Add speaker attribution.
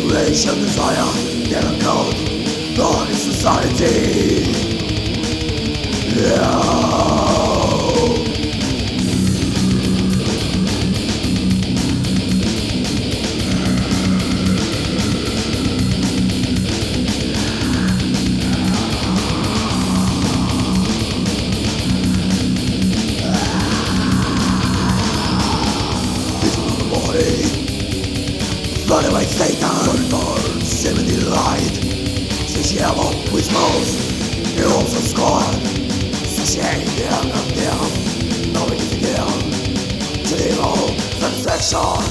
Speaker 1: Manipulation, desire, never code, dark society. Yeah. Flooded by Satan, seventy light. Zasięło with most, he also scorned. Zasięgnie of them, knowing it's again. To evil, satisfaction.